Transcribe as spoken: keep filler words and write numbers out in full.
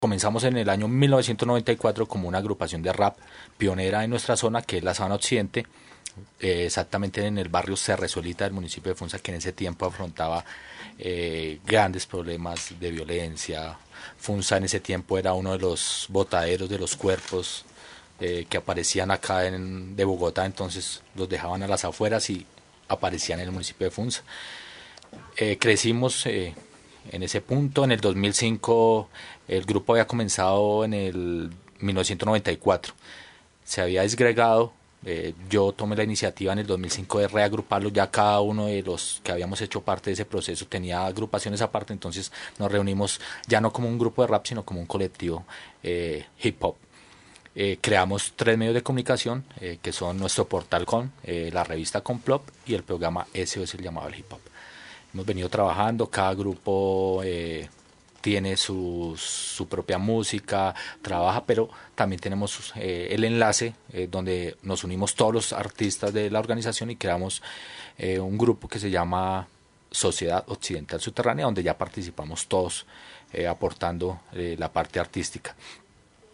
Comenzamos en el año mil novecientos noventa y cuatro como una agrupación de rap pionera en nuestra zona, que es la Sabana Occidente, eh, exactamente en el barrio Cerrezuelita del municipio de Funza, que en ese tiempo afrontaba eh, grandes problemas de violencia. Funza en ese tiempo era uno de los botaderos de los cuerpos eh, que aparecían acá en, de Bogotá, entonces los dejaban a las afueras y aparecían en el municipio de Funza. Eh, crecimos eh, en ese punto. En el dos mil cinco el grupo había comenzado en el mil novecientos noventa y cuatro. Se había desgregado. Eh, yo tomé la iniciativa en el dos mil cinco de reagruparlo. Ya cada uno de los que habíamos hecho parte de ese proceso tenía agrupaciones aparte. Entonces nos reunimos ya no como un grupo de rap, sino como un colectivo eh, hip hop. Eh, creamos tres medios de comunicación eh, que son nuestro portal con, eh, la revista Complop y el programa S O S, el llamado el hip hop. Hemos venido trabajando, cada grupo eh, tiene su, su propia música, trabaja, pero también tenemos eh, el enlace eh, donde nos unimos todos los artistas de la organización y creamos eh, un grupo que se llama Sociedad Occidental Subterránea, donde ya participamos todos eh, aportando eh, la parte artística.